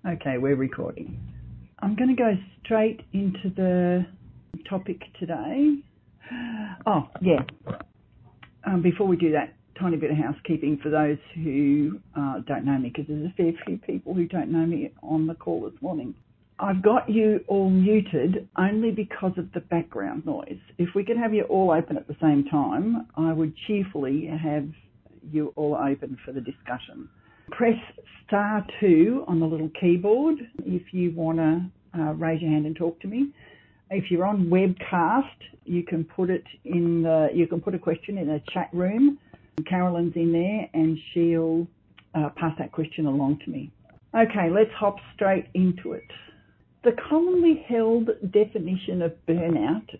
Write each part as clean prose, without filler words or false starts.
Okay, we're recording. I'm going to go straight into the topic today. Oh, yeah. Before we do that, tiny bit of housekeeping for those who don't know me, because there's a fair few people who don't know me on the call this morning. I've got you all muted only because of the background noise. If we could have you all open at the same time, I would cheerfully have you all open for the discussion. Press *2 on the little keyboard if you want to raise your hand and talk to me. If you're on webcast, you can put it in you can put a question in the chat room. Carolyn's in there and she'll pass that question along to me. Okay, let's hop straight into it. The commonly held definition of burnout,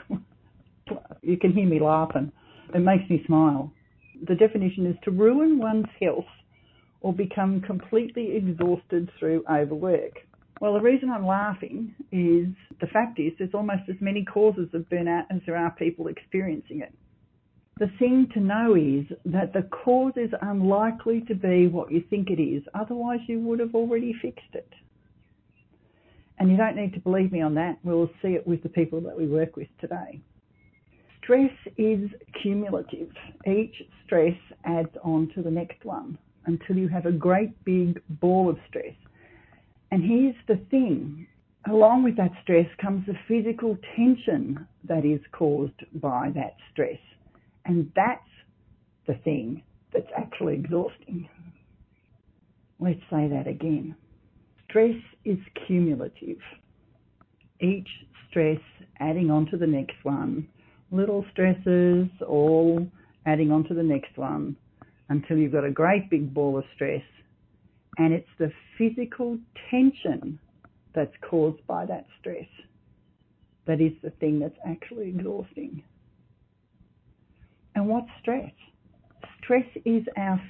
you can hear me laughing, it makes me smile. The definition is to ruin one's health or become completely exhausted through overwork. Well, the reason I'm laughing is the fact is there's almost as many causes of burnout as there are people experiencing it. The thing to know is that the cause is unlikely to be what you think it is, otherwise you would have already fixed it. And you don't need to believe me on that, we'll see it with the people that we work with today. Stress is cumulative. Each stress adds on to the next one, until you have a great big ball of stress. And here's the thing, along with that stress comes the physical tension that is caused by that stress. And that's the thing that's actually exhausting. Let's say that again. Stress is cumulative. Each stress adding on to the next one, little stresses all adding on to the next one, until you've got a great big ball of stress, and it's the physical tension that's caused by that stress that is the thing that's actually exhausting. And what's stress? Stress is our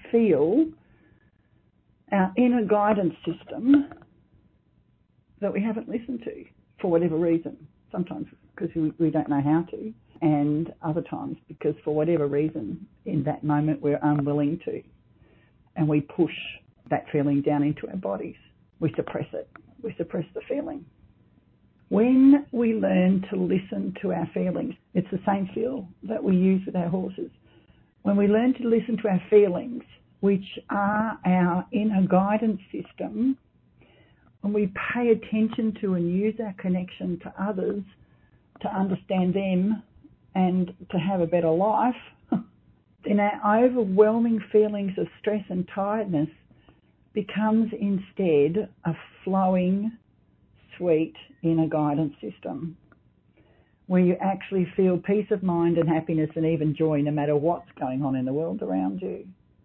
inner guidance system that we haven't listened to for whatever reason. Sometimes because we don't know how to, and other times because for whatever reason in that moment we're unwilling to, and we push that feeling down into our bodies. We suppress it. We suppress the feeling. When we learn to listen to our feelings, it's the same feel that we use with our horses. When we learn to listen to our feelings, which are our inner guidance system, and we pay attention to and use our connection to others to understand them and to have a better life, then our overwhelming feelings of stress and tiredness becomes instead a flowing, sweet inner guidance system where you actually feel peace of mind and happiness and even joy no matter what's going on in the world around you.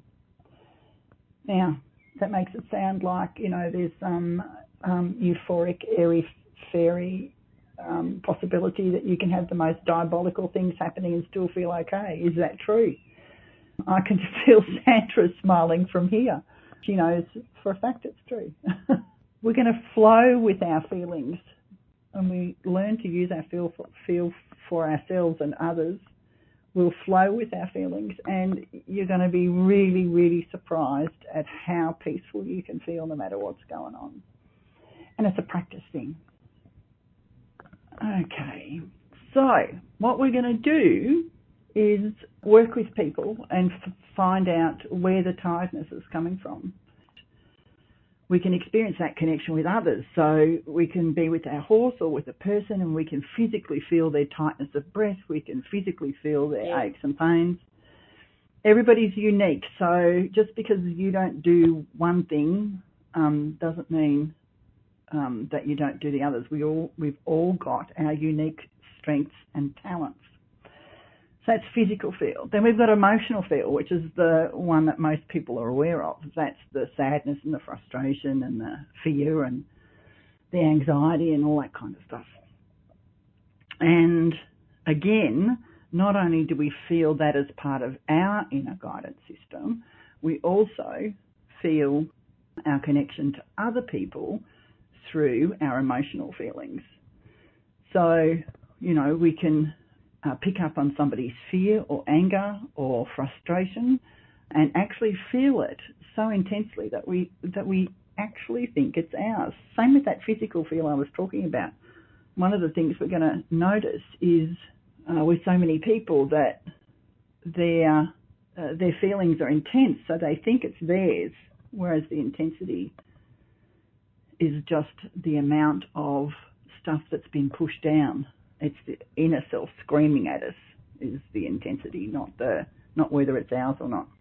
Now, that makes it sound like, there's some euphoric, airy-fairy possibility that you can have the most diabolical things happening and still feel okay. Is that true? I can feel Sandra smiling from here. She knows for a fact it's true. We're going to flow with our feelings, and we learn to use our feel for ourselves and others. We'll flow with our feelings, and you're going to be really, really surprised at how peaceful you can feel no matter what's going on. And it's a practice thing. Okay, so what we're going to do is work with people and find out where the tiredness is coming from. We can experience that connection with others, so we can be with our horse or with a person and we can physically feel their tightness of breath, we can physically feel their aches and pains. Everybody's unique, so just because you don't do one thing doesn't mean that you don't do the others. We've all got our unique strengths and talents. So that's physical feel. Then we've got emotional feel, which is the one that most people are aware of. That's the sadness and the frustration and the fear and the anxiety and all that kind of stuff. And again, not only do we feel that as part of our inner guidance system, we also feel our connection to other people through our emotional feelings. So, we can pick up on somebody's fear or anger or frustration and actually feel it so intensely that we actually think it's ours. Same with that physical feel I was talking about. One of the things we're going to notice is with so many people that their feelings are intense, so they think it's theirs, whereas the intensity is just the amount of stuff that's been pushed down. It's the inner self screaming at us is the intensity, not whether it's ours or not.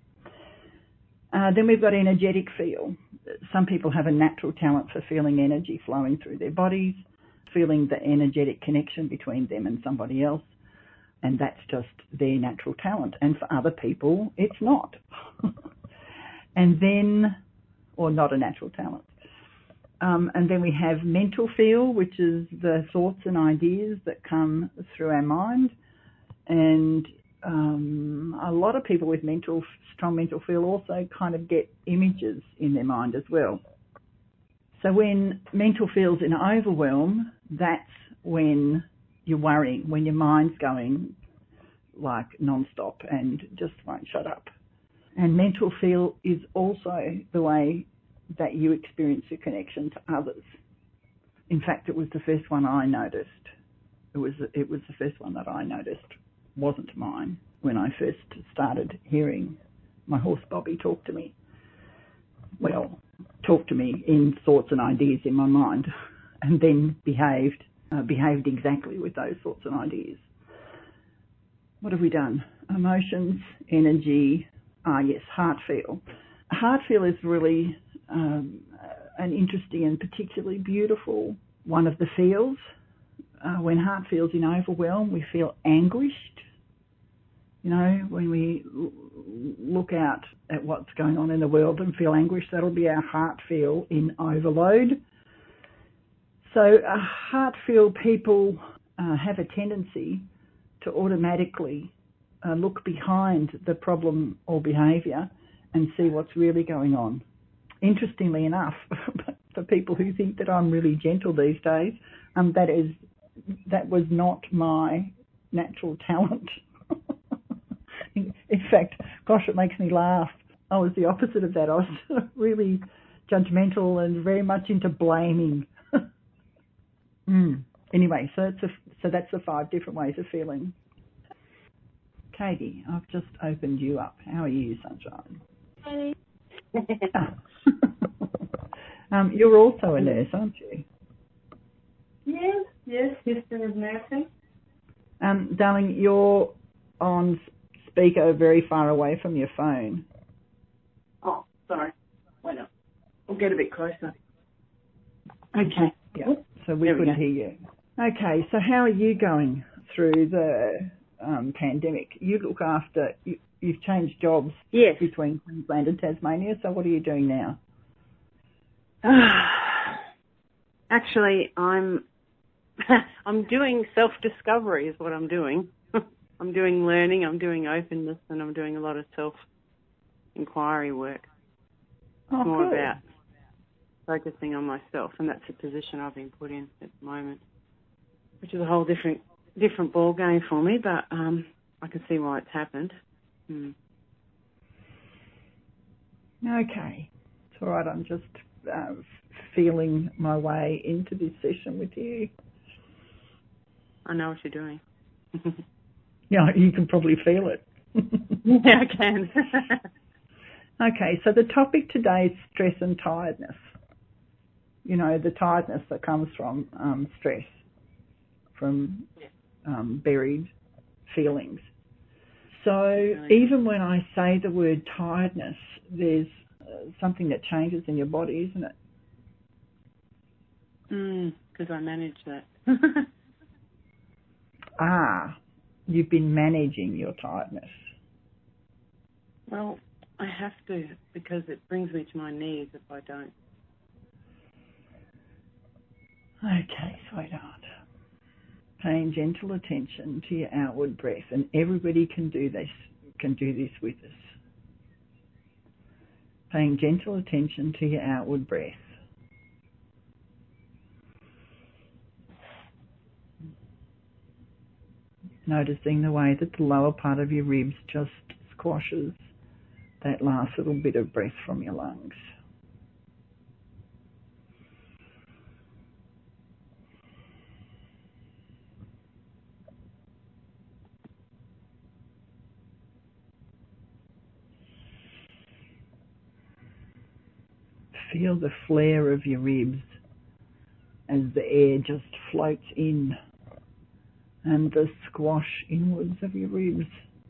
Then we've got energetic feel. Some people have a natural talent for feeling energy flowing through their bodies, feeling the energetic connection between them and somebody else, and that's just their natural talent. And for other people, it's not. And then, or not a natural talent. And then we have mental feel, which is the thoughts and ideas that come through our mind. And a lot of people with strong mental feel also kind of get images in their mind as well. So when mental feel's in overwhelm, that's when you're worrying, when your mind's going like non-stop and just won't shut up. And mental feel is also the way that you experience your connection to others. In fact, it was the first one I noticed. It was the first one that I noticed wasn't mine when I first started hearing my horse Bobby talk to me. Well, talk to me in thoughts and ideas in my mind, and then behaved exactly with those thoughts and ideas. What have we done? Emotions, energy, yes, heart feel. Heart feel is really an interesting and particularly beautiful one of the feels. When heart feels in overwhelm, we feel anguished. You know, when we look out at what's going on in the world and feel anguish, that'll be our heart feel in overload. So heart feel people have a tendency to automatically look behind the problem or behaviour and see what's really going on. Interestingly enough, for people who think that I'm really gentle these days, that was not my natural talent. In fact, gosh, it makes me laugh. I was the opposite of that. I was really judgmental and very much into blaming. Anyway, so that's the 5 different ways of feeling. Katie, I've just opened you up. How are you, Sunshine? Hey. You're also a nurse, aren't you? Yes, history of nursing. Darling, you're on speaker very far away from your phone. Oh, sorry. Wait up. We'll get a bit closer. Okay. Yeah, so we couldn't hear you. Okay, so how are you going through the pandemic? You look after, you've changed jobs between Queensland and Tasmania, so what are you doing now? Actually, I'm doing self-discovery is what I'm doing. I'm doing learning, I'm doing openness, and I'm doing a lot of self-inquiry work. Oh, more good. about focusing on myself, and that's the position I've been put in at the moment, which is a whole different ball game for me, but I can see why it's happened. Okay. It's all right, I'm just feeling my way into this session with you. I know what you're doing. Yeah, you can probably feel it. Yeah, I can. Okay, so the topic today is stress and tiredness. You know, the tiredness that comes from stress, from buried feelings. So even when I say the word tiredness, there's something that changes in your body, isn't it? Because I manage that. You've been managing your tiredness. Well, I have to, because it brings me to my knees if I don't. Okay, sweetheart. Paying gentle attention to your outward breath, and everybody can do this with us. Paying gentle attention to your outward breath. Noticing the way that the lower part of your ribs just squashes that last little bit of breath from your lungs. Feel the flare of your ribs as the air just floats in, and the squash inwards of your ribs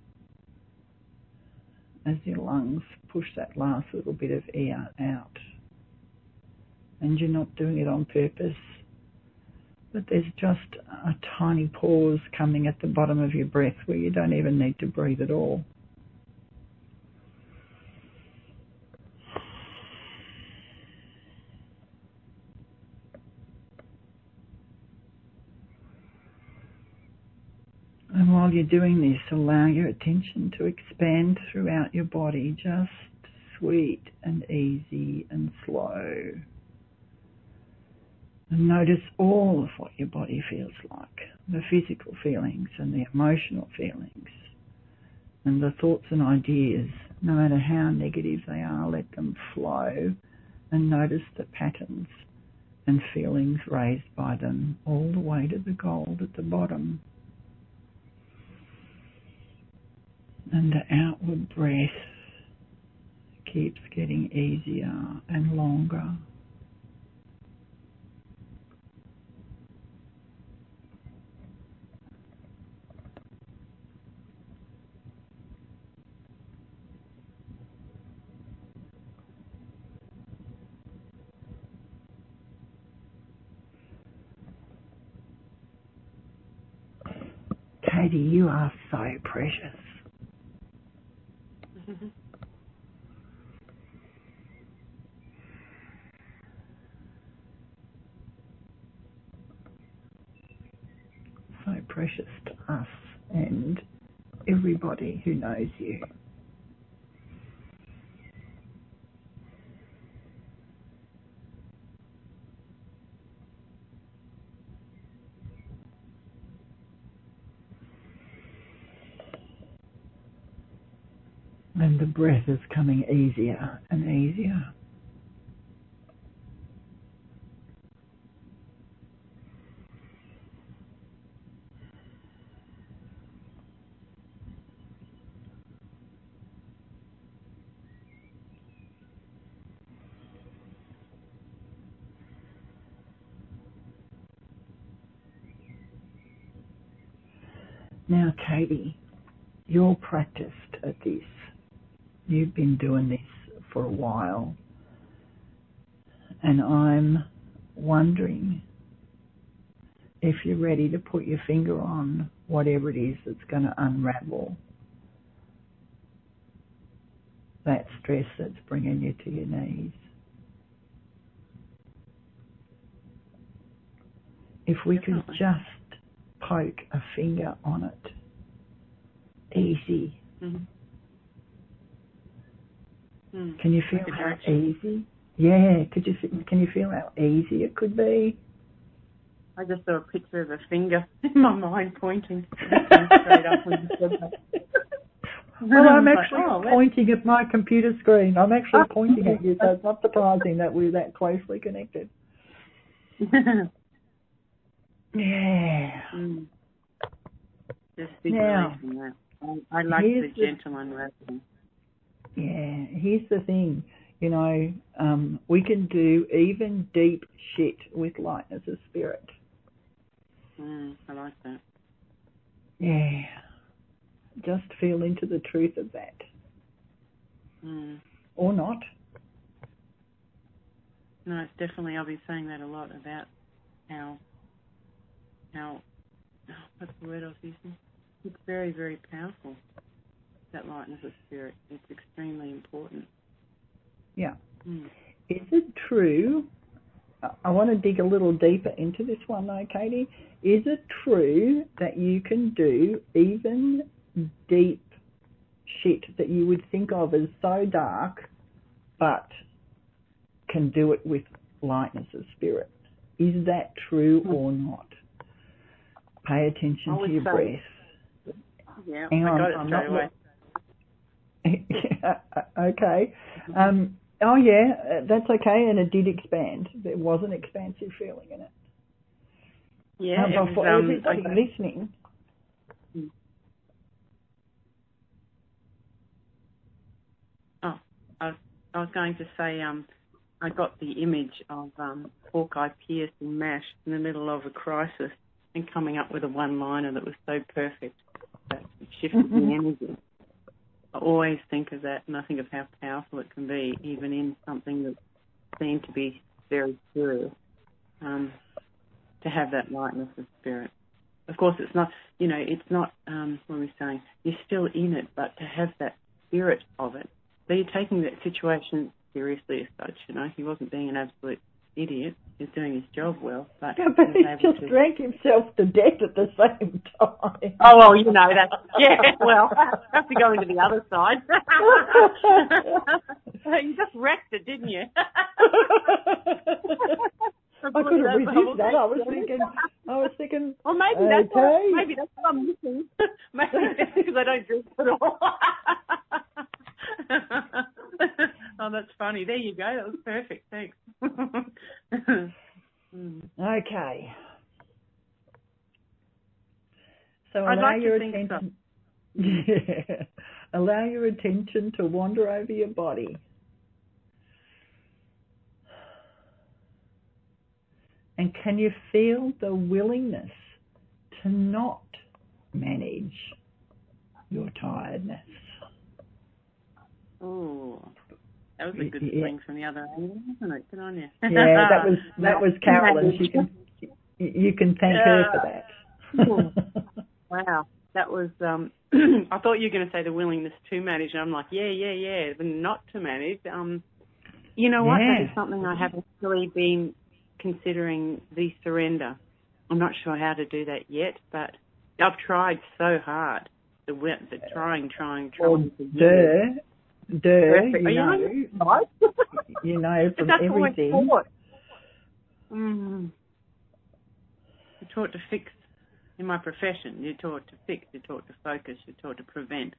as your lungs push that last little bit of air out. And you're not doing it on purpose, but there's just a tiny pause coming at the bottom of your breath where you don't even need to breathe at all. And while you're doing this, allow your attention to expand throughout your body, just sweet and easy and slow. And notice all of what your body feels like, the physical feelings and the emotional feelings and the thoughts and ideas. No matter how negative they are, let them flow and notice the patterns and feelings raised by them all the way to the gold at the bottom. And the outward breath keeps getting easier and longer. Katie, you are so precious. So precious to us and everybody who knows you. And the breath is coming easier and easier. Now, Katie, you're practiced at this. You've been doing this for a while. And I'm wondering if you're ready to put your finger on whatever it is that's going to unravel that stress that's bringing you to your knees. If we could just poke a finger on it, easy. Mm-hmm. Can you feel how easy? Yeah, can you feel how easy it could be? I just saw a picture of a finger in my mind pointing straight up when you said that. Well, I'm actually pointing at my computer screen. I'm actually pointing at you, so it's not surprising that we're that closely connected. Yeah. Just big relief in that. I like the gentle unraveling. Yeah, here's the thing, we can do even deep shit with lightness of spirit. I like that. Yeah, just feel into the truth of that. Or not. No, it's definitely, I'll be saying that a lot about how what's the word I was using? It's very, very powerful. That lightness of spirit. It's extremely important. Yeah. Is it true? I want to dig a little deeper into this one though, Katie. Is it true that you can do even deep shit that you would think of as so dark, but can do it with lightness of spirit? Is that true or not? Pay attention to your breath. Yeah, Hang on, I got it straight away. Okay. Oh yeah, that's okay, and it did expand. There was an expansive feeling in it. Yeah, it for everybody listening. Oh, I was going to say, I got the image of Hawkeye Pierce and MASH in the middle of a crisis and coming up with a one-liner that was so perfect that it shifted the energy. I always think of that, and I think of how powerful it can be, even in something that seemed to be very serious, to have that lightness of spirit. Of course, it's not, it's not, what are we saying? You're still in it, but to have that spirit of it. So you're taking that situation seriously as such, He wasn't being an absolute idiot. He was doing his job well. But he just drank himself to death at the same time. Oh, well, that's, well, I have to go into the other side. You just wrecked it, didn't you? I couldn't resist that. I was thinking. Well, maybe that's what I'm missing. Maybe that's because I don't drink at all. Oh, that's funny. There you go. That was perfect. Thanks. Okay. So allow your attention. Allow your attention to wander over your body. And can you feel the willingness to not manage your tiredness? Oh, that was a good swing from the other end, wasn't it? Good on you. Yeah, that was Carolyn. You can thank her for that. Wow, that was. I thought you were going to say the willingness to manage, and I'm like, yeah, but not to manage. You know what? That is something I haven't really been considering, the surrender. I'm not sure how to do that yet, but I've tried so hard. The trying. Well, you know from everything. You're taught to fix in my profession. You're taught to fix. You're taught to focus. You're taught to prevent.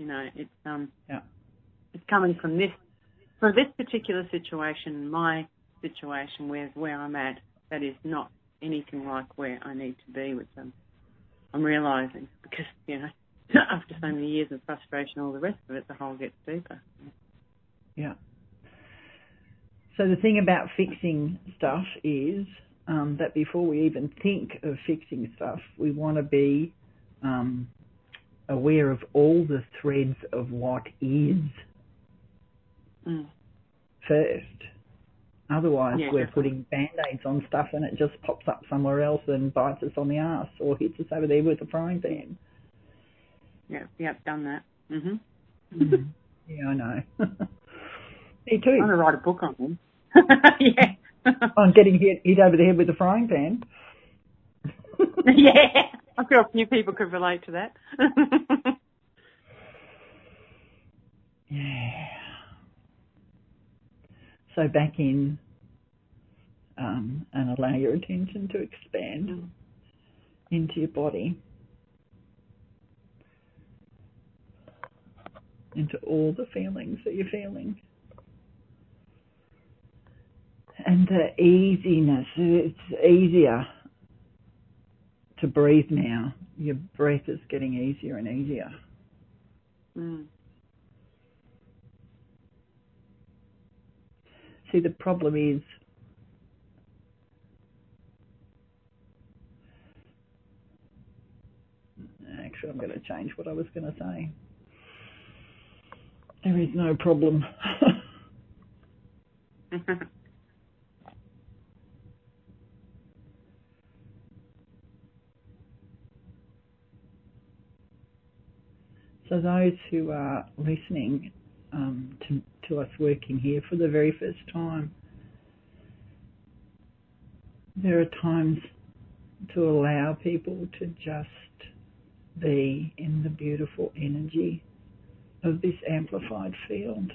It's coming from this particular situation, my situation where I'm at. That is not anything like where I need to be, which I'm realising because after so many years of frustration, all the rest of it, the hole gets deeper. Yeah. So the thing about fixing stuff is that before we even think of fixing stuff, we want to be aware of all the threads of what is first. Otherwise, we're putting Band-Aids on stuff and it just pops up somewhere else and bites us on the arse or hits us over there with a frying pan. Yep, done that. Yeah, I know. Me too. I'm going to write a book on them. Yeah. On getting hit over the head with a frying pan. Yeah, I'm sure a few people could relate to that. Yeah. So back in and allow your attention to expand into your body, into all the feelings that you're feeling. And the easiness, it's easier to breathe now. Your breath is getting easier and easier. See, the problem is actually I'm going to change what I was going to say. There is no problem. So those who are listening to us working here for the very first time, there are times to allow people to just be in the beautiful energy of this amplified field.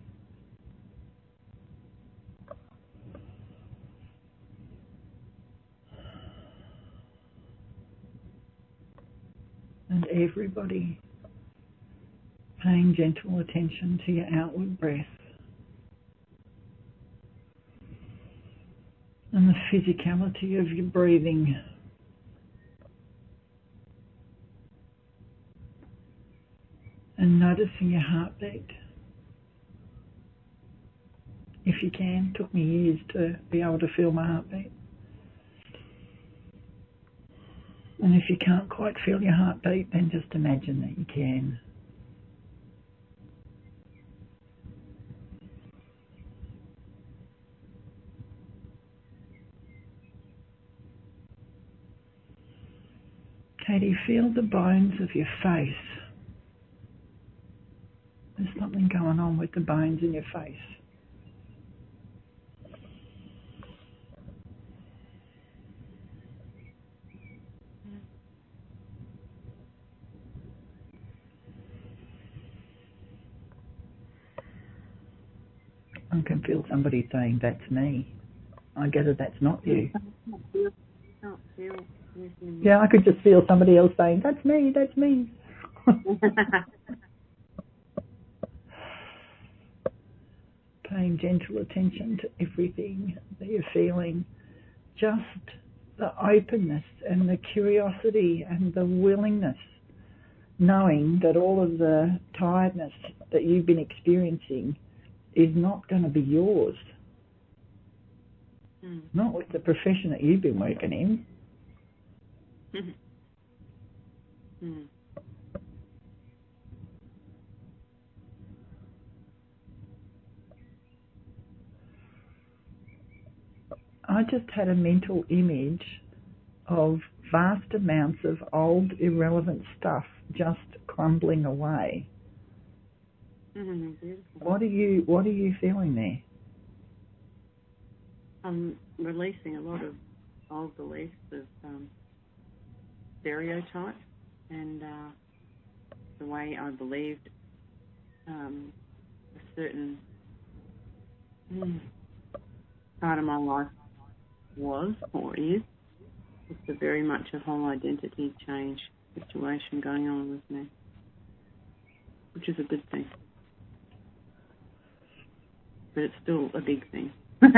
And everybody paying gentle attention to your outward breath and the physicality of your breathing. And noticing your heartbeat, if you can. It took me years to be able to feel my heartbeat. And if you can't quite feel your heartbeat, then just imagine that you can. Katie, feel the bones of your face. There's something going on with the bones in your face. I can feel somebody saying, that's me. I gather that's not you. Yeah, I could just feel somebody else saying, that's me, that's me. Paying gentle attention to everything that you're feeling. Just the openness and the curiosity and the willingness, knowing that all of the tiredness that you've been experiencing is not going to be yours. Not with the profession that you've been working in. I just had a mental image of vast amounts of old, irrelevant stuff just crumbling away. What are you feeling there? I'm releasing a lot of old beliefs of stereotypes and the way I believed a certain part of my life was or is. It's a very much a whole identity change situation going on with me, which is a good thing. But it's still a big thing.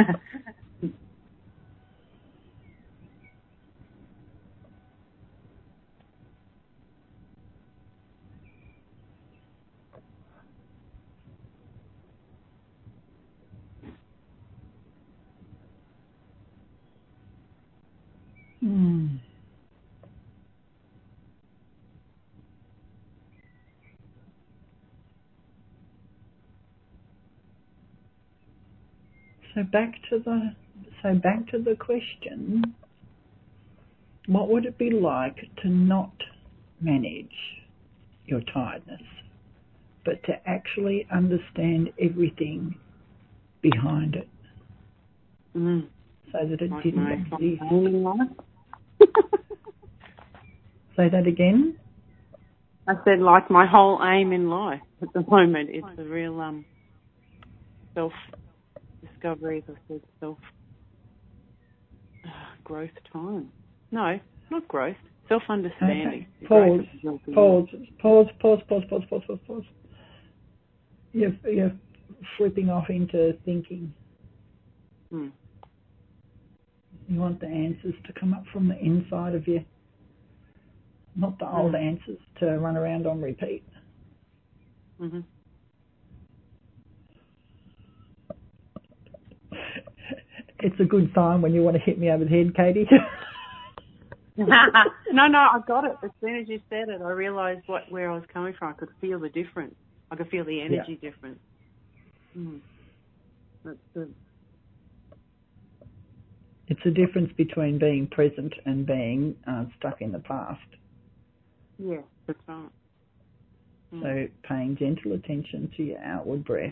So back to the question, what would it be like to not manage your tiredness, but to actually understand everything behind it, so that it didn't exist? Say that again? I said, like my whole aim in life at the moment, it's a real self-discovery, as I said, self-growth time. No, not growth, self-understanding. Okay. Pause. You're flipping off into thinking. You want the answers to come up from the inside of you, not the old answers to run around on repeat. It's a good sign when you want to hit me over the head, Katie. No, I got it. As soon as you said it, I realised where I was coming from. I could feel the difference. I could feel the energy difference. That's good. It's a difference between being present and being stuck in the past. Yeah, that's right. So paying gentle attention to your outward breath.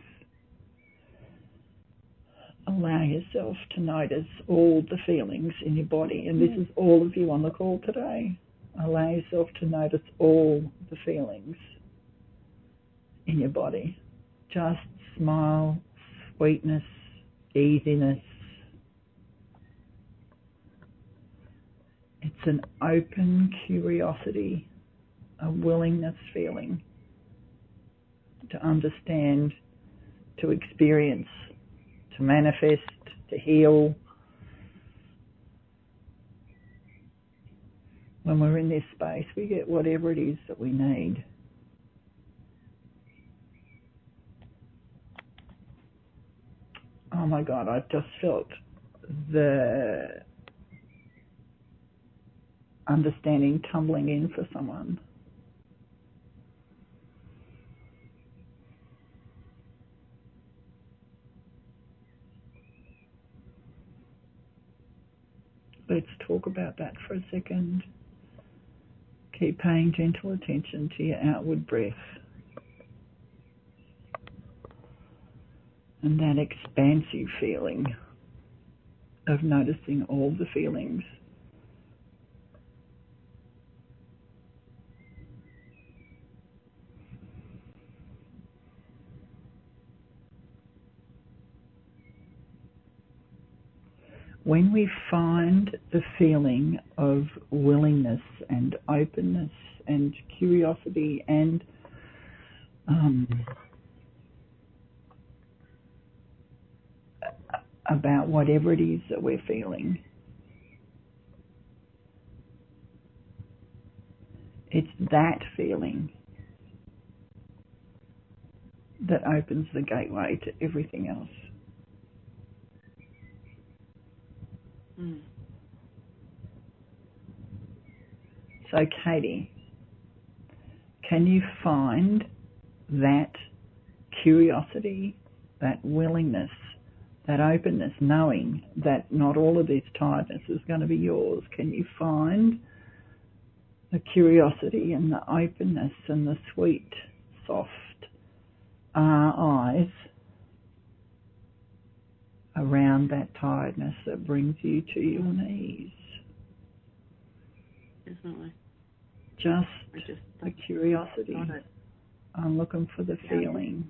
Allow yourself to notice all the feelings in your body. And this is all of you on the call today. Allow yourself to notice all the feelings in your body. Just smile, sweetness, easiness. It's an open curiosity, a willingness feeling to understand, to experience, to manifest, to heal. When we're in this space, we get whatever it is that we need. oh my God, I just felt the understanding tumbling in for someone. Let's talk about that for a second. Keep paying gentle attention to your outward breath. And that expansive feeling of noticing all the feelings. When we find the feeling of willingness and openness and curiosity and about whatever it is that we're feeling, it's that feeling that opens the gateway to everything else. Mm. So, Katie, can you find that curiosity, that willingness, that openness, knowing that not all of this tiredness is going to be yours? Can you find the curiosity and the openness and the sweet, soft eyes around that tiredness that brings you to your knees? Definitely. Just the curiosity. I'm looking for the feeling.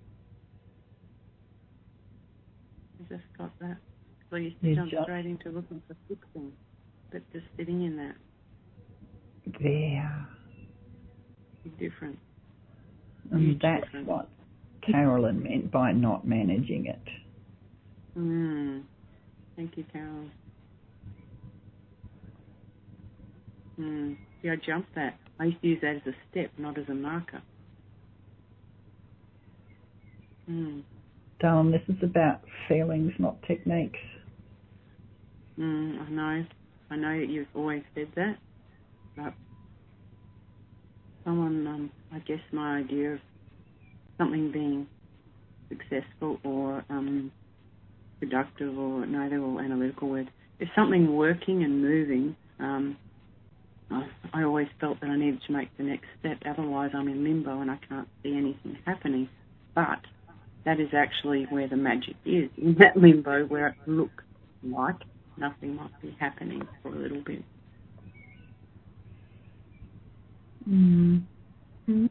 I just got that. So I used to jump straight into looking for fixing, but just sitting in that. There. Different. And that's different. What Carolyn meant by not managing it. Thank you, Carolyn. See, I jumped that. I used to use that as a step, not as a marker. Darling, this is about feelings, not techniques. I know. I know that you've always said that. But someone, I guess my idea of something being successful or productive, or no, they're all analytical words. If something working and moving, I always felt that I needed to make the next step. Otherwise, I'm in limbo and I can't see anything happening. But that is actually where the magic is, in that limbo where it looks like nothing might be happening for a little bit. Mm-hmm.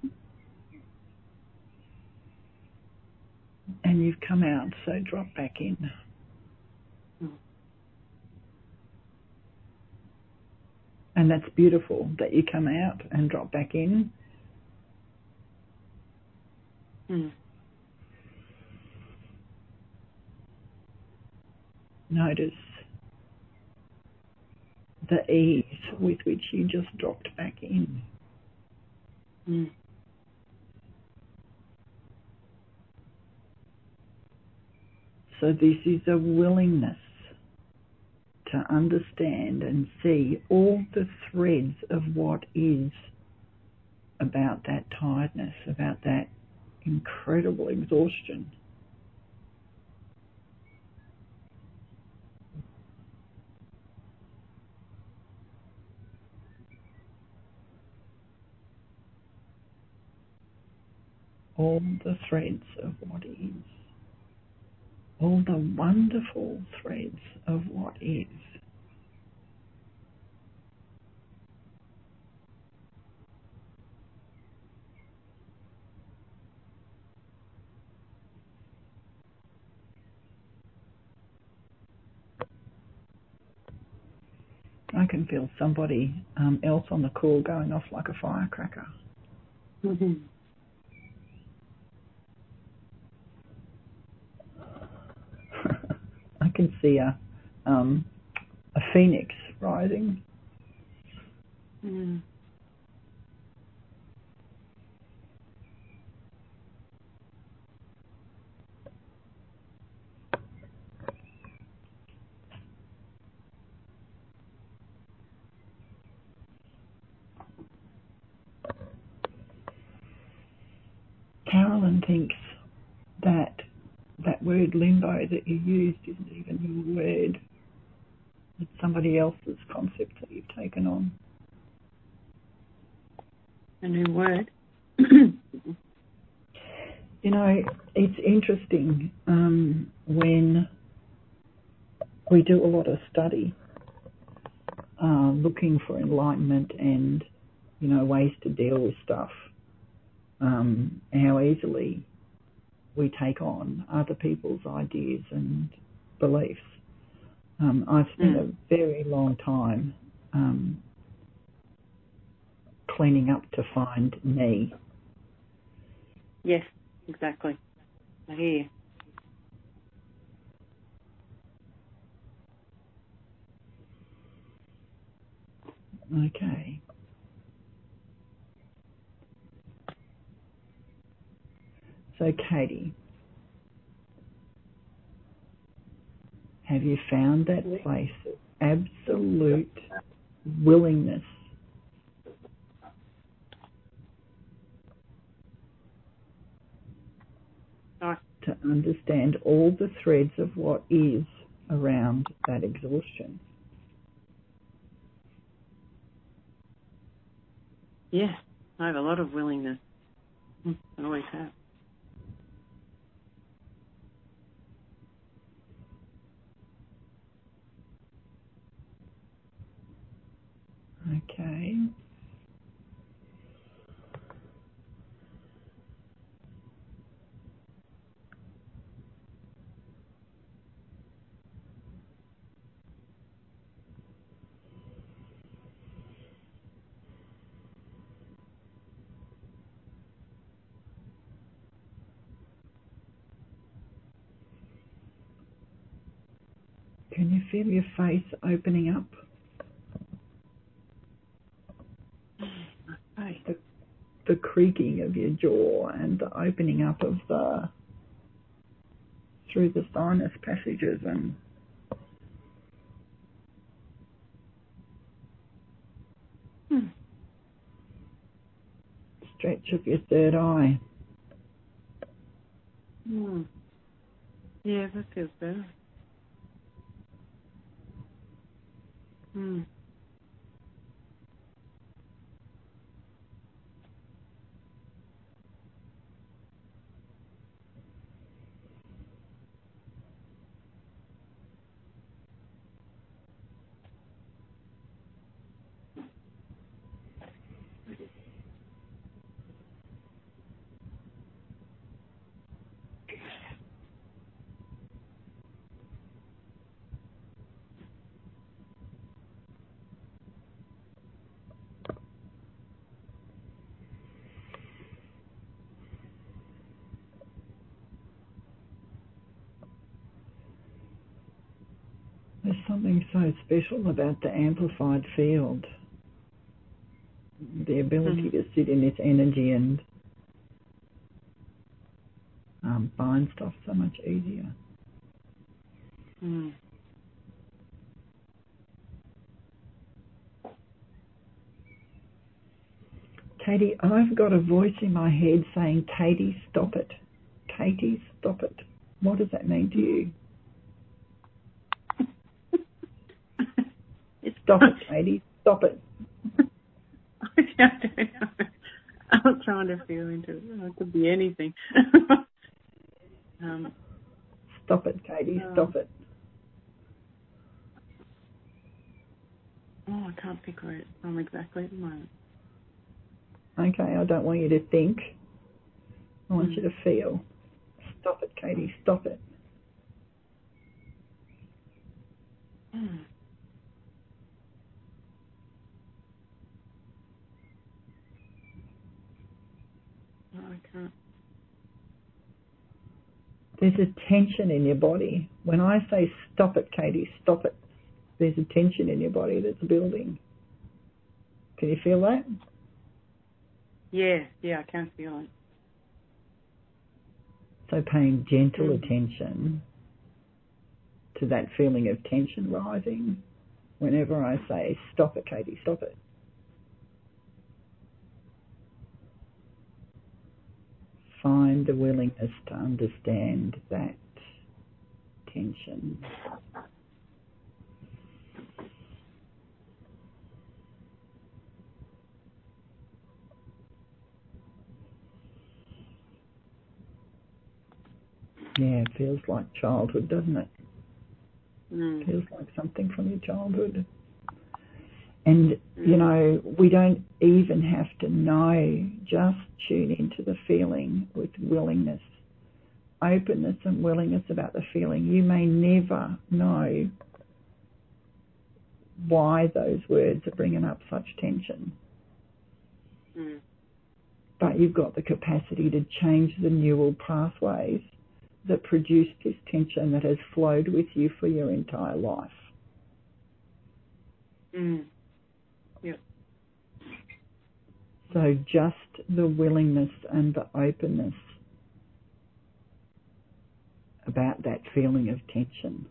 And you've come out, so drop back in. And that's beautiful that you come out and drop back in. Notice the ease with which you just dropped back in. So this is a willingness to understand and see all the threads of what is about that tiredness, about that incredible exhaustion. All the threads of what is. All the wonderful threads of what is. I can feel somebody else on the call going off like a firecracker. I can see a phoenix rising. Helen thinks that that word limbo that you used isn't even your word. It's somebody else's concept that you've taken on. A new word. You know, it's interesting when we do a lot of study looking for enlightenment and, you know, ways to deal with stuff, how easily we take on other people's ideas and beliefs. I've spent a very long time cleaning up to find me. Yes, exactly. I hear you. Okay. So, Katie, have you found that place of absolute willingness to understand all the threads of what is around that exhaustion? Yes, I have a lot of willingness. I always have. Okay. Can you feel your face opening up? Okay. The creaking of your jaw and the opening up of through the sinus passages and stretch of your third eye. Yeah, that feels better. There's something so special about the amplified field. The ability to sit in its energy and find stuff so much easier. Katie, I've got a voice in my head saying, Katie, stop it. Katie, stop it. What does that mean to you? Stop it, Katie, stop it. I'm trying to feel into it. It could be anything. Stop it, Katie, stop it. I can't think where it's from exactly at the moment. Okay, I don't want you to think. I want you to feel. Stop it, Katie, stop it. No, I can't. There's a tension in your body. When I say stop it, Katie, stop it, there's a tension in your body that's building. Can you feel that? Yeah, I can feel it. So paying gentle attention to that feeling of tension rising whenever I say, stop it, Katie, stop it. find the willingness to understand that tension. Yeah, it feels like childhood, doesn't it? Mm. Feels like something from your childhood. And, you know, we don't even have to know, just tune into the feeling with willingness, openness and willingness about the feeling. You may never know why those words are bringing up such tension. Mm. But you've got the capacity to change the neural pathways that produce this tension that has flowed with you for your entire life. Mm. Yep. So just the willingness and the openness about that feeling of tension.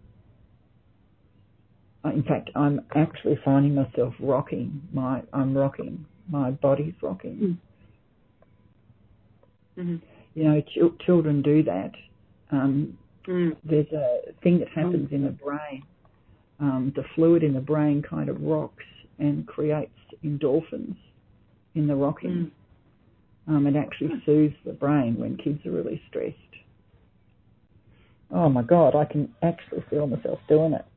In fact, I'm actually finding myself rocking. I'm rocking. My body's rocking. Mm-hmm. You know, children do that. There's a thing that happens in the brain. The fluid in the brain kind of rocks and creates endorphins in the rocking. It actually soothes the brain when kids are really stressed. Oh my God, I can actually feel myself doing it.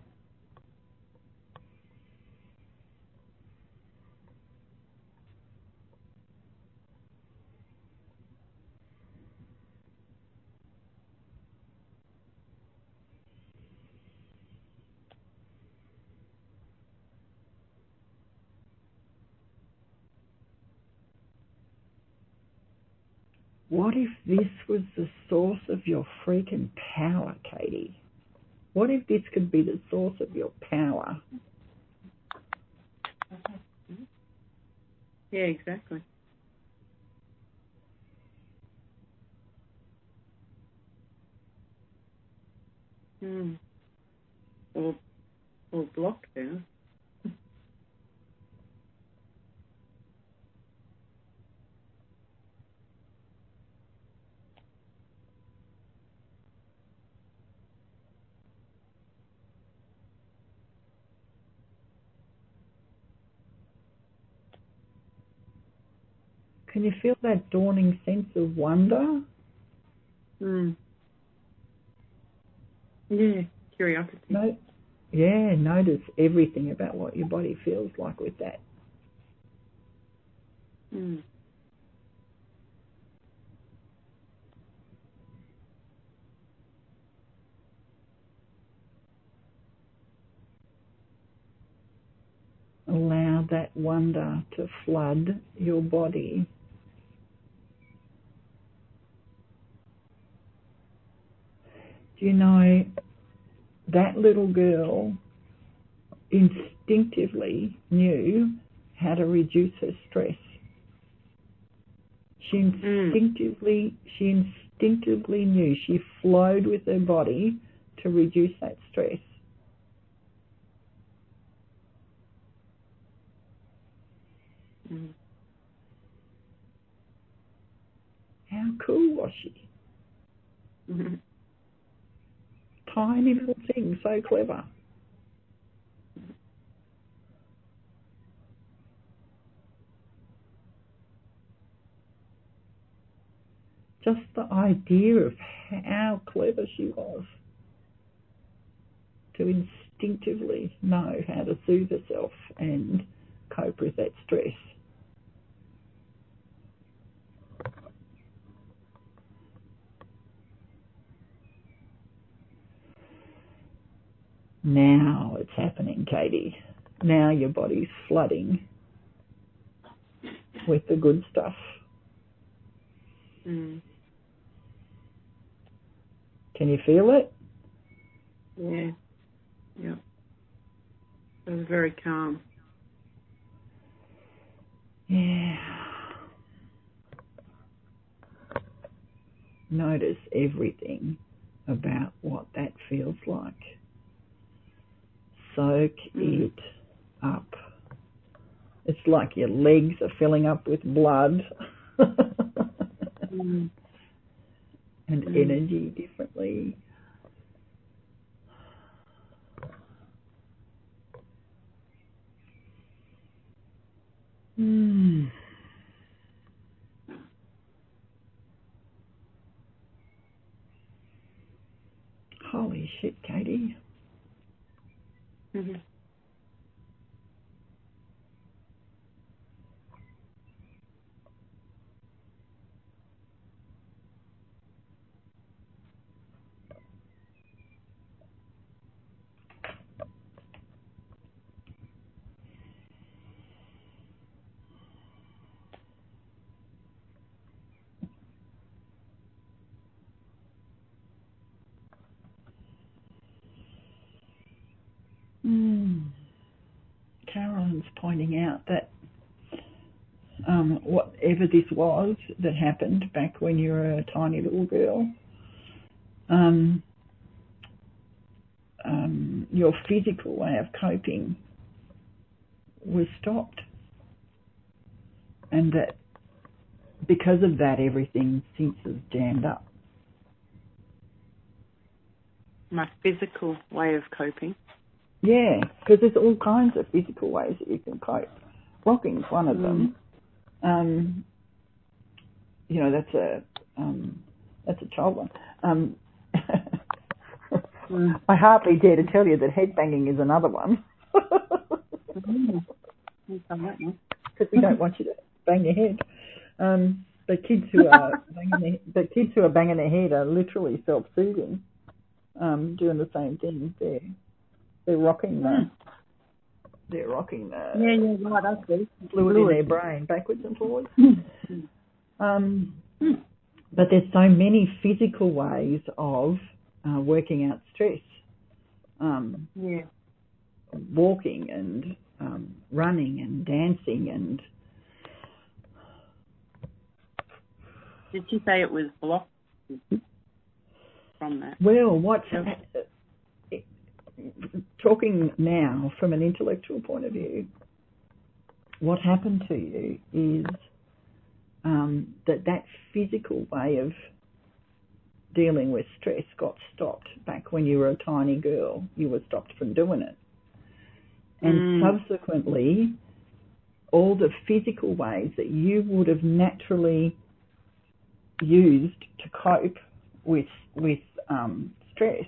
What if this was the source of your freaking power, Katie? What if this could be the source of your power? Yeah, exactly. Or blocked now. Can you feel that dawning sense of wonder? Yeah, curiosity. No, yeah, notice everything about what your body feels like with that. Allow that wonder to flood your body. Do you know, that little girl instinctively knew how to reduce her stress. She instinctively knew. She flowed with her body to reduce that stress. How cool was she? Tiny little thing, so clever. Just the idea of how clever she was to instinctively know how to soothe herself and cope with that stress. Now it's happening, Katie. Now your body's flooding with the good stuff. Can you feel it? Yeah. Yeah. It was very calm. Yeah. Notice everything about what that feels like. Soak it up. It's like your legs are filling up with blood. and energy differently. Holy shit, Katie. Mm-hmm. Carolyn's pointing out that whatever this was that happened back when you were a tiny little girl, your physical way of coping was stopped, and that because of that everything since is jammed up. My physical way of coping? Yeah, because there's all kinds of physical ways that you can cope. Rocking's one of them. That's a child one. I hardly dare to tell you that headbanging is another one. Because we don't want you to bang your head. The kids who are banging their head are literally self-soothing, doing the same thing. They're rocking the fluid in their brain backwards and forwards. But there's so many physical ways of working out stress. Walking and running and dancing and... Did you say it was blocked from that? Well, talking now from an intellectual point of view, what happened to you is that physical way of dealing with stress got stopped back when you were a tiny girl. You were stopped from doing it. And subsequently, all the physical ways that you would have naturally used to cope with stress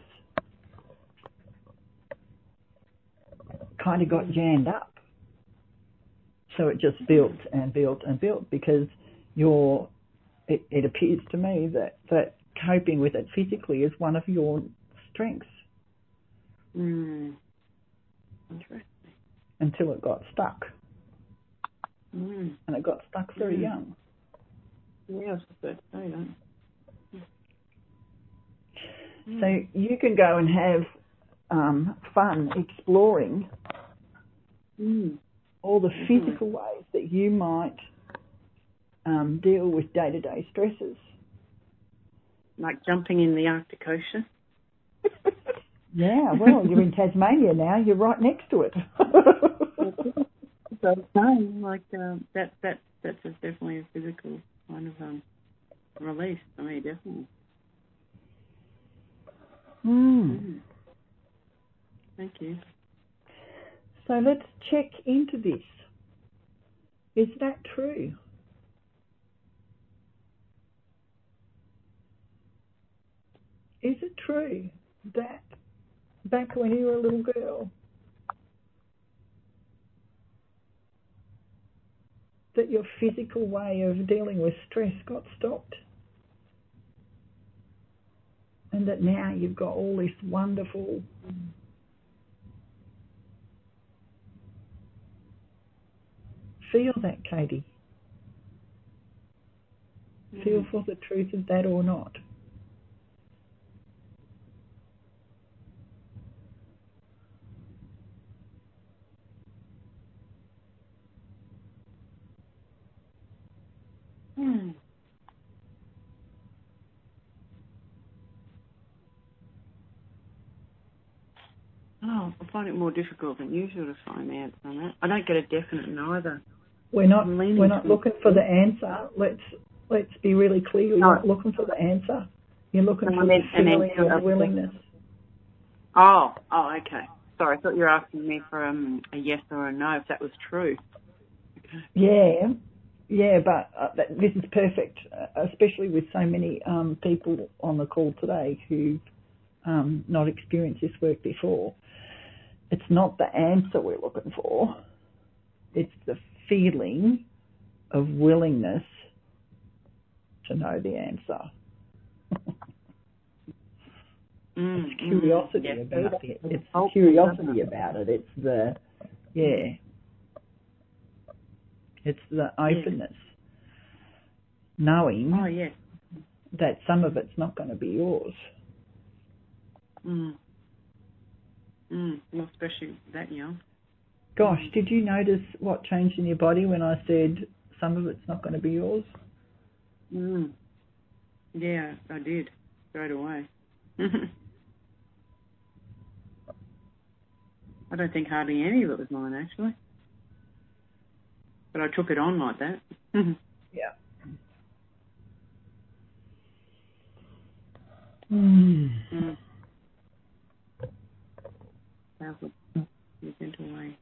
kind of got jammed up. So it just built and built and built because it appears to me that coping with it physically is one of your strengths. Interesting. Until it got stuck. And it got stuck very young. Yeah, I was about to say that. So you can go and have fun exploring all the physical ways that you might deal with day-to-day stresses. Like jumping in the Arctic Ocean? Yeah, well, you're in Tasmania now. You're right next to it. So, like that's definitely a physical kind of release for me, definitely. Thank you. So let's check into this. Is that true? Is it true that back when you were a little girl that your physical way of dealing with stress got stopped? And that now you've got all this wonderful feel that, Katie. Feel for the truth of that or not. Oh, I find it more difficult than usual to find the answer on that. I don't get a definite neither. We're not looking for the answer. Let's be really clear. You're not looking for the answer. You're looking for the feeling of willingness. Oh, okay. Sorry, I thought you were asking me for a yes or a no, if that was true. Okay. Yeah, but this is perfect, especially with so many people on the call today who've not experienced this work before. It's not the answer we're looking for. It's the feeling of willingness to know the answer. It's curiosity about it. It's the curiosity about it. It's the, it's the openness. Knowing that some of it's not going to be yours. Well, especially that young. Gosh, did you notice what changed in your body when I said some of it's not going to be yours? Yeah, I did, straight away. I don't think hardly any of it was mine, actually. But I took it on like that. Yeah. Powerful. In a gentle way.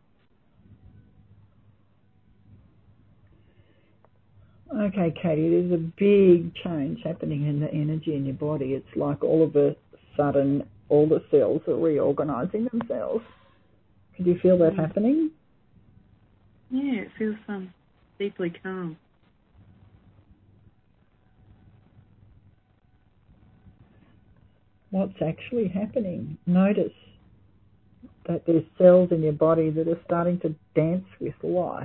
Okay, Katie, there's a big change happening in the energy in your body. It's like all of a sudden all the cells are reorganising themselves. Could you feel that happening? Yeah, it feels deeply calm. What's actually happening? Notice that there's cells in your body that are starting to dance with life.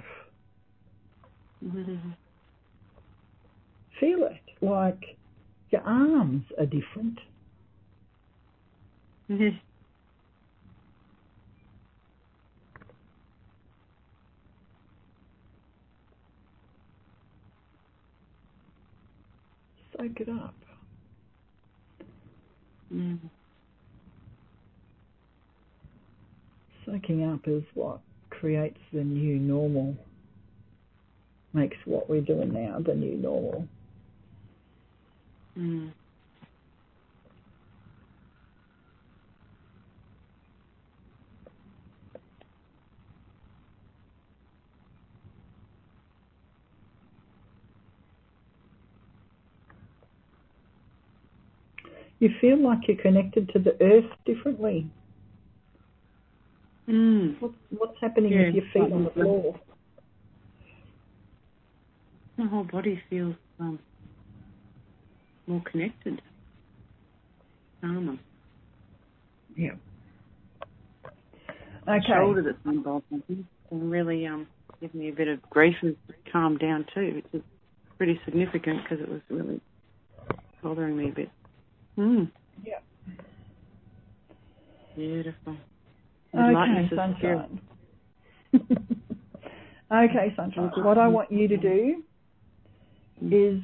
Feel it, like your arms are different. Soak it up. Soaking up is what creates the new normal, makes what we're doing now the new normal. You feel like you're connected to the earth differently. What's happening with your feet on the floor? My whole body feels more connected. Calmer. Yeah. Okay. My shoulder that's been bothering and really give me a bit of grief and calm down too, which is pretty significant because it was really bothering me a bit. Yeah. Beautiful. Okay, sunshine. Okay, sunshine. What I want you to do is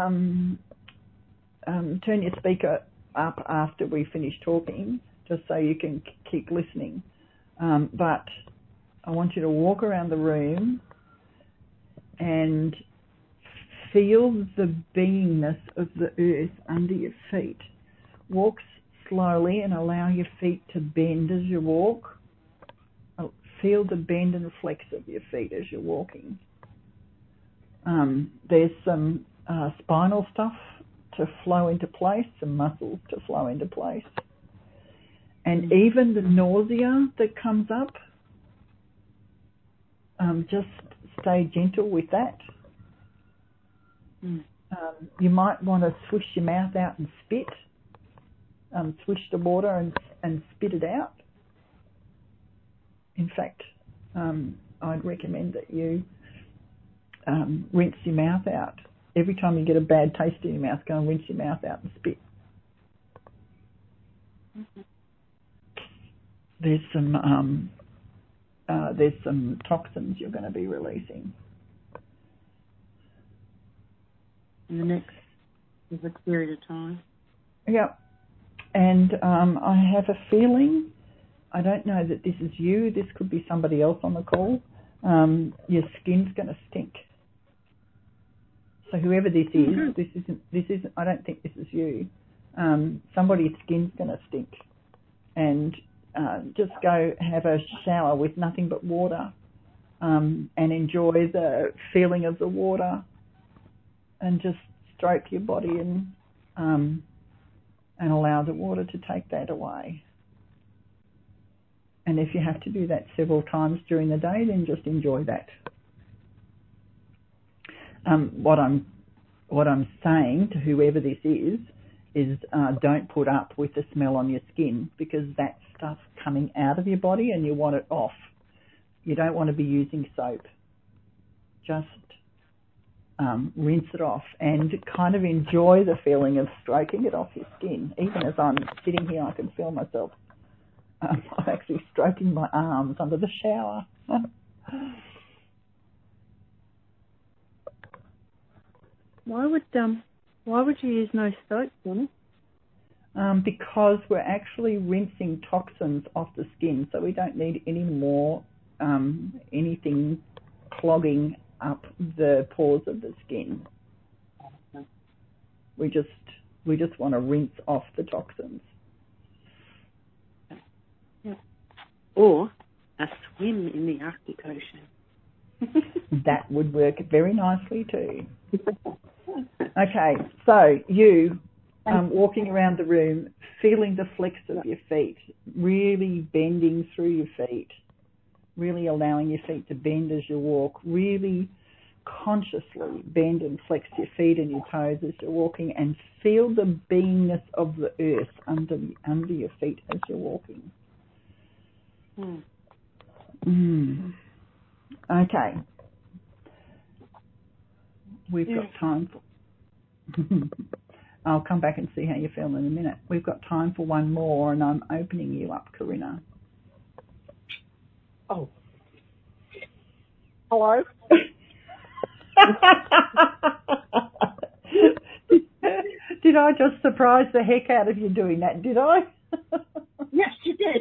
turn your speaker up after we finish talking, just so you can keep listening. But I want you to walk around the room and feel the beingness of the earth under your feet. Walk slowly and allow your feet to bend as you walk. Feel the bend and flex of your feet as you're walking. There's some spinal stuff to flow into place, some muscles to flow into place. And even the nausea that comes up, just stay gentle with that. You might want to swish your mouth out and spit. Swish the water and spit it out. In fact, I'd recommend that you rinse your mouth out. Every time you get a bad taste in your mouth, go and rinse your mouth out and spit. There's some toxins you're going to be releasing. In the next period of time. Yep. And I have a feeling, I don't know that this is you, this could be somebody else on the call, your skin's going to stink. So whoever this is, this isn't. I don't think this is you. Somebody's skin's going to stink, and just go have a shower with nothing but water, and enjoy the feeling of the water, and just stroke your body and allow the water to take that away. And if you have to do that several times during the day, then just enjoy that. What I'm saying to whoever this is don't put up with the smell on your skin, because that's stuff coming out of your body and you want it off. You don't want to be using soap. Just rinse it off and kind of enjoy the feeling of stroking it off your skin. Even as I'm sitting here, I can feel myself. I'm actually stroking my arms under the shower. Why would you use no soap, Bonnie? Because we're actually rinsing toxins off the skin, so we don't need any more anything clogging up the pores of the skin. We just want to rinse off the toxins. Yeah. Or a swim in the Arctic Ocean. That would work very nicely too. Okay, so you walking around the room, feeling the flex of your feet, really bending through your feet, really allowing your feet to bend as you walk, really consciously bend and flex your feet and your toes as you're walking, and feel the beingness of the earth under your feet as you're walking. Okay. We've got time for... I'll come back and see how you feel in a minute. We've got time for one more, and I'm opening you up, Corinna. Oh. Hello? Did I just surprise the heck out of you doing that, did I? Yes, you did.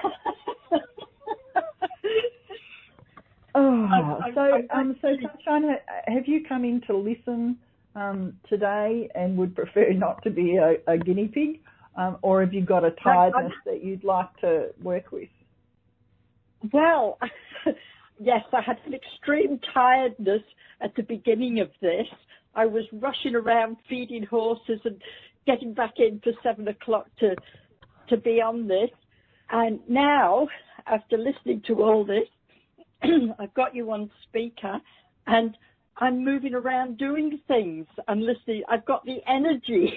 So Sunshine, have you come in to listen today and would prefer not to be a guinea pig, or have you got a tiredness that you'd like to work with? Well, yes, I had an extreme tiredness at the beginning of this. I was rushing around feeding horses and getting back in for 7 o'clock to be on this. And now, after listening to all this, I've got you on speaker and I'm moving around doing things and listening. I've got the energy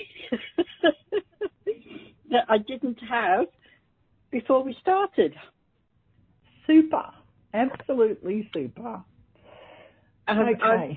that I didn't have before we started. Super. Absolutely super. Okay.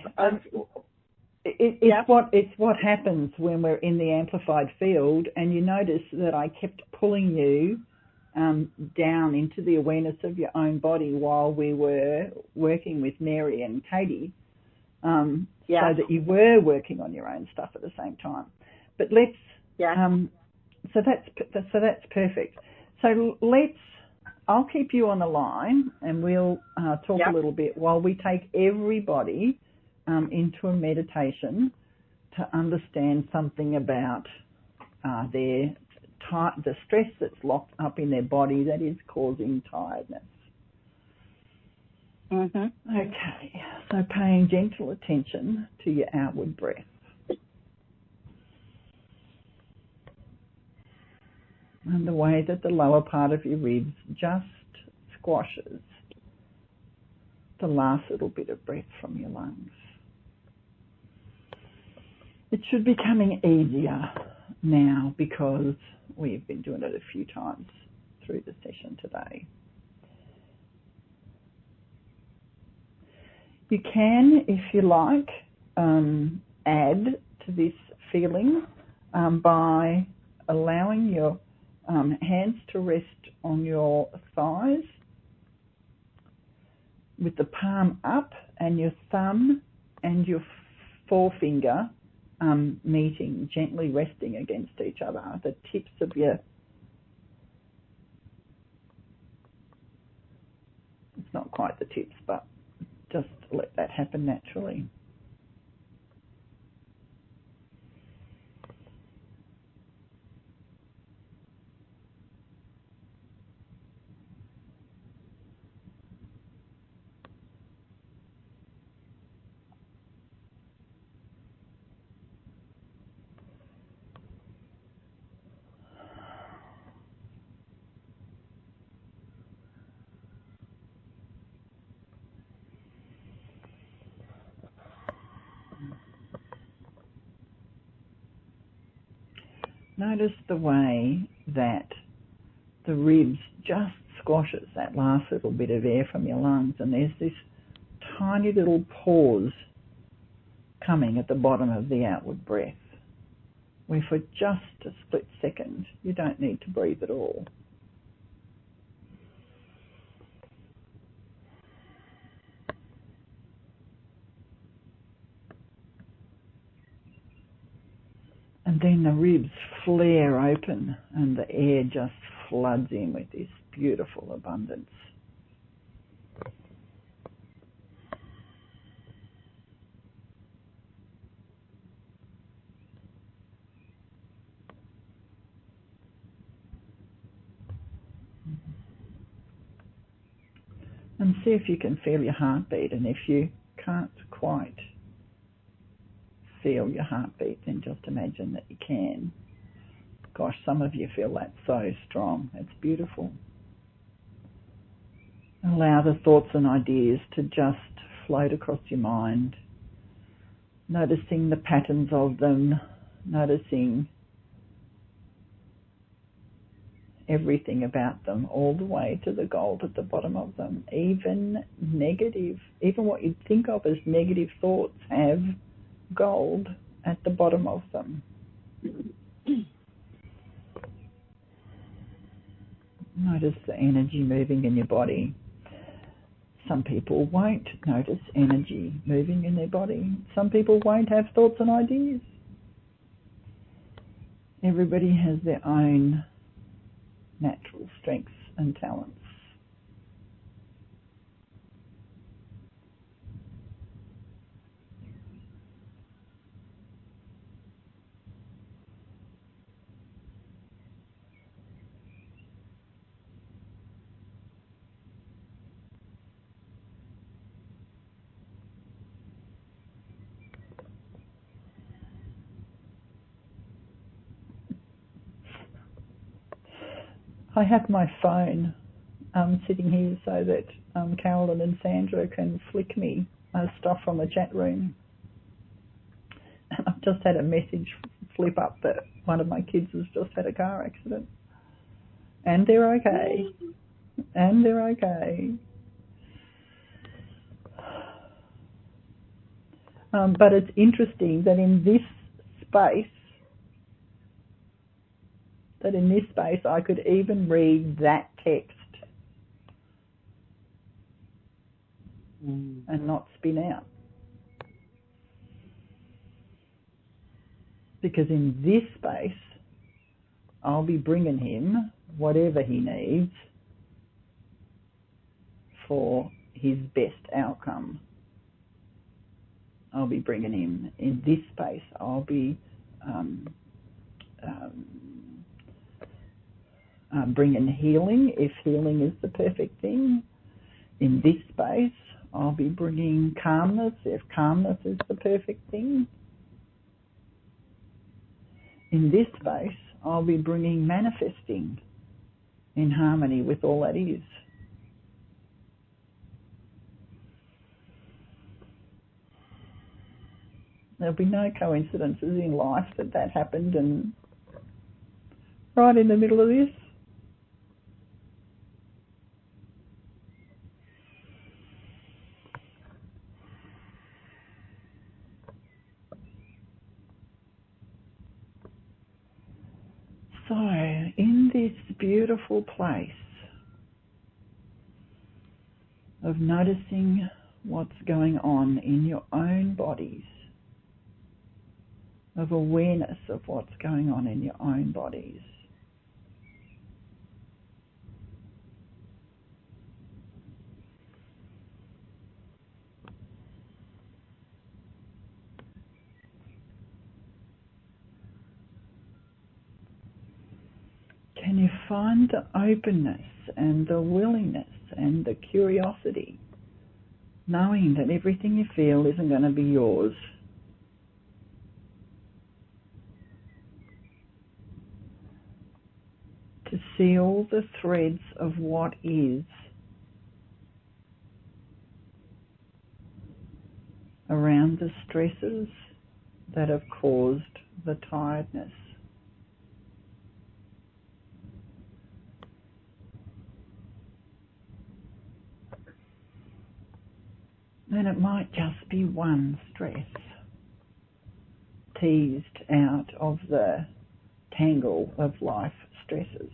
It's what happens when we're in the amplified field, and you notice that I kept pulling you down into the awareness of your own body while we were working with Mary and Katie, so that you were working on your own stuff at the same time. But so that's perfect. So I'll keep you on the line, and we'll talk a little bit while we take everybody into a meditation to understand something about the stress that's locked up in their body that is causing tiredness. Mm-hmm. Okay, so paying gentle attention to your outward breath. And the way that the lower part of your ribs just squashes the last little bit of breath from your lungs. It should be coming easier now because we've been doing it a few times through the session today. You can, if you like, add to this feeling by allowing your hands to rest on your thighs with the palm up and your thumb and your forefinger meeting, gently resting against each other. The tips of your... It's not quite the tips, but just let that happen naturally. notice the way that the ribs just squashes that last little bit of air from your lungs, and there's this tiny little pause coming at the bottom of the outward breath, where for just a split second you don't need to breathe at all. And then the ribs flare open and the air just floods in with this beautiful abundance. And see if you can feel your heartbeat, and if you can't quite feel your heartbeat, then just imagine that you can. Gosh, some of you feel that so strong. It's beautiful. Allow the thoughts and ideas to just float across your mind, noticing the patterns of them, noticing everything about them, all the way to the gold at the bottom of them. Even negative, even what you'd think of as negative thoughts have gold at the bottom of them. Notice the energy moving in your body. Some people won't notice energy moving in their body. Some people won't have thoughts and ideas. Everybody has their own natural strengths and talents. I have my phone sitting here so that Carolyn and Sandra can flick me stuff from the chat room. I've just had a message flip up that one of my kids has just had a car accident. And they're okay. And they're okay. But it's interesting that in this space, I could even read that text and not spin out. Because in this space, I'll be bringing him whatever he needs for his best outcome. I'll be bringing him in this space. I'll be bringing healing, if healing is the perfect thing. In this space, I'll be bringing calmness, if calmness is the perfect thing. In this space, I'll be bringing manifesting in harmony with all that is. There'll be no coincidences in life that happened and right in the middle of this. So, in this beautiful place of noticing what's going on in your own bodies, of awareness of what's going on in your own bodies, can you find the openness and the willingness and the curiosity, knowing that everything you feel isn't going to be yours? To see all the threads of what is around the stresses that have caused the tiredness. And it might just be one stress teased out of the tangle of life stresses.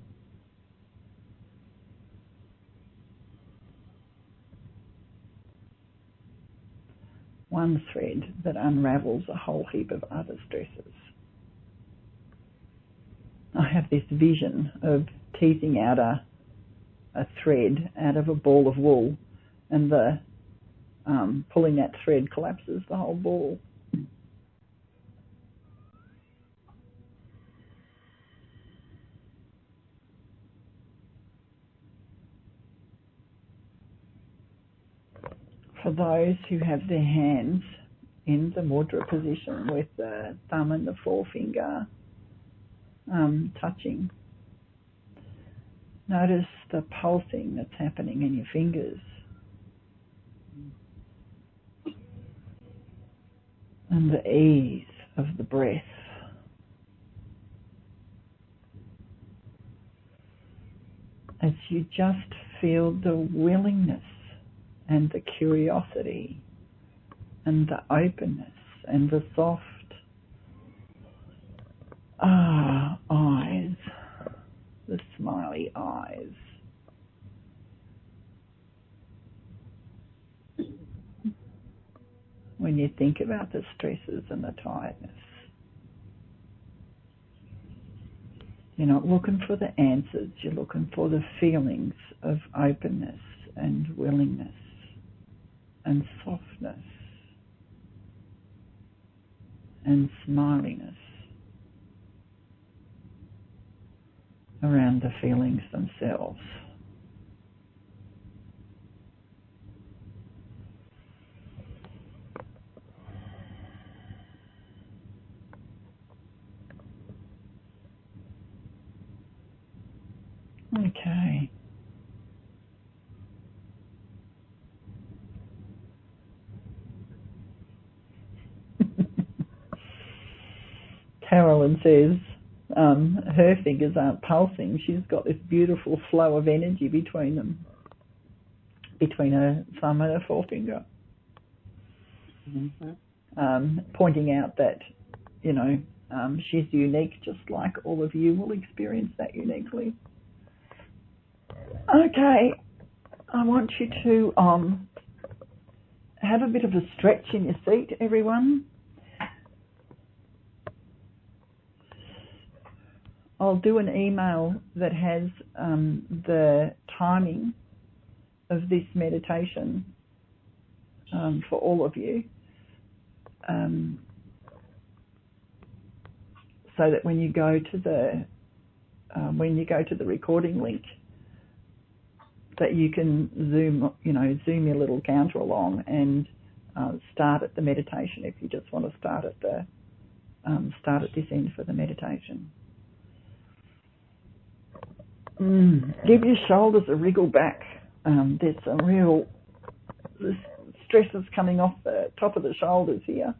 One thread that unravels a whole heap of other stresses. I have this vision of teasing out a thread out of a ball of wool, and the pulling that thread collapses the whole ball. For those who have their hands in the mudra position with the thumb and the forefinger touching, notice the pulsing that's happening in your fingers. And the ease of the breath. As you just feel the willingness and the curiosity and the openness and the soft eyes, the smiley eyes. When you think about the stresses and the tiredness, you're not looking for the answers, you're looking for the feelings of openness and willingness and softness and smiliness around the feelings themselves. Okay. Carolyn says her fingers aren't pulsing. She's got this beautiful flow of energy between them, between her thumb and her forefinger. Mm-hmm. Pointing out that, she's unique, just like all of you will experience that uniquely. Okay, I want you to have a bit of a stretch in your seat, everyone. I'll do an email that has the timing of this meditation for all of you, so that when you go to the recording link, that you can zoom your little counter along and start at the meditation if you just want to start at this end for the meditation. Give your shoulders a wriggle back. There's some real stresses coming off the top of the shoulders here.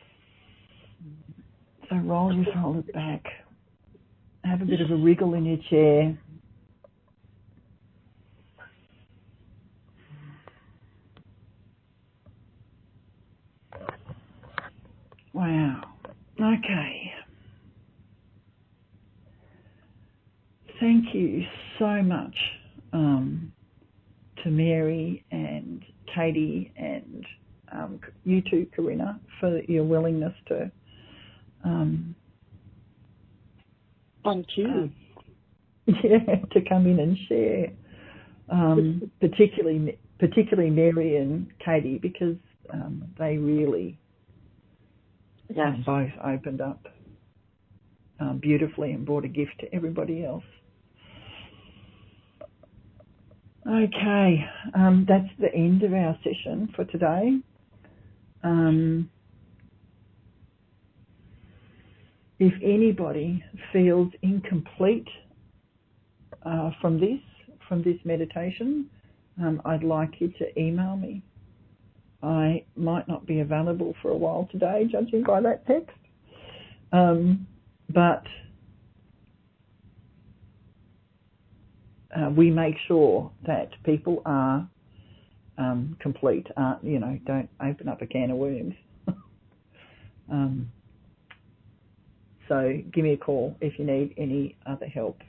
So roll your shoulders back. Have a bit of a wriggle in your chair. Wow. Okay. Thank you so much to Mary and Katie and you too, Corinna, for your willingness to thank you. To come in and share, particularly Mary and Katie, because they really both opened up beautifully and brought a gift to everybody else. Okay, that's the end of our session for today. If anybody feels incomplete from this meditation, I'd like you to email me. I might not be available for a while today, judging by that text, but we make sure that people are complete. Don't open up a can of worms. So give me a call if you need any other help.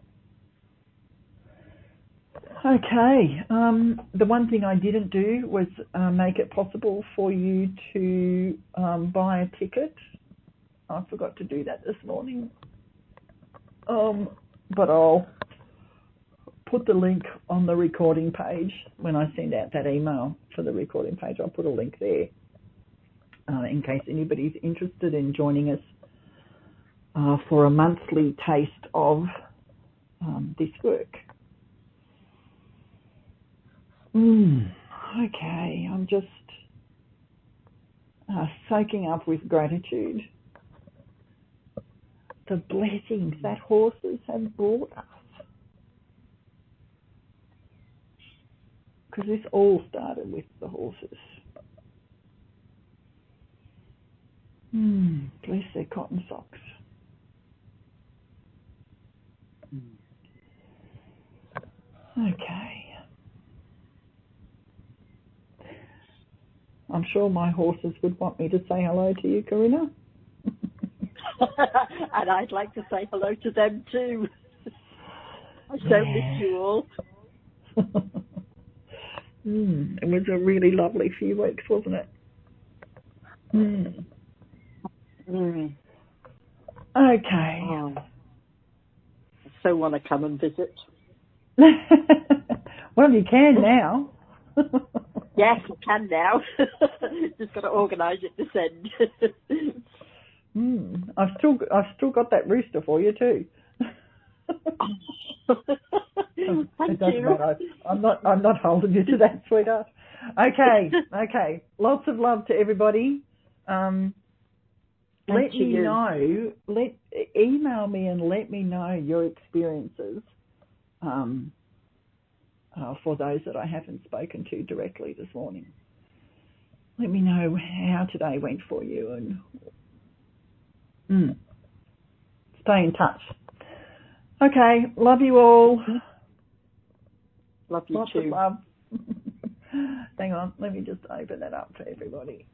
Okay, the one thing I didn't do was make it possible for you to buy a ticket. I forgot to do that this morning. But I'll put the link on the recording page when I send out that email for the recording page. I'll put a link there in case anybody's interested in joining us for a monthly taste of this work. Okay, I'm just soaking up with gratitude the blessings that horses have brought us. Because this all started with the horses. Bless their cotton socks. Okay. I'm sure my horses would want me to say hello to you, Corinna. And I'd like to say hello to them too. I so miss you all. It was a really lovely few weeks, wasn't it? Okay. Oh, I so want to come and visit. Well, you can now. Yes, I can now. Just got to organise it this end. I've still got that rooster for you too. Thank doesn't you. matter. I'm not holding you to that, sweetheart. Okay. Lots of love to everybody. Let me know. Email me and let me know your experiences. For those that I haven't spoken to directly this morning, let me know how today went for you, and stay in touch. Okay, love you all. Love you Lots too. of love. Hang on, let me just open that up for everybody.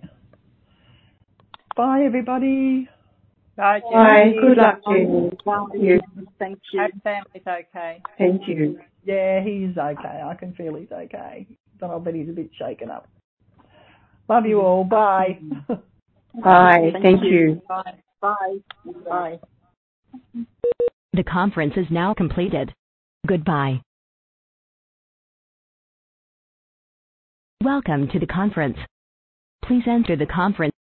Bye, everybody. Bye. Bye. Good luck to you. Thank you. Hope family's okay. Thank you. Yeah, he's okay. I can feel he's okay. But I'll bet he's a bit shaken up. Love you all. Bye. Bye. Thank you. Bye. Bye. Bye. The conference is now completed. Goodbye. Welcome to the conference. Please enter the conference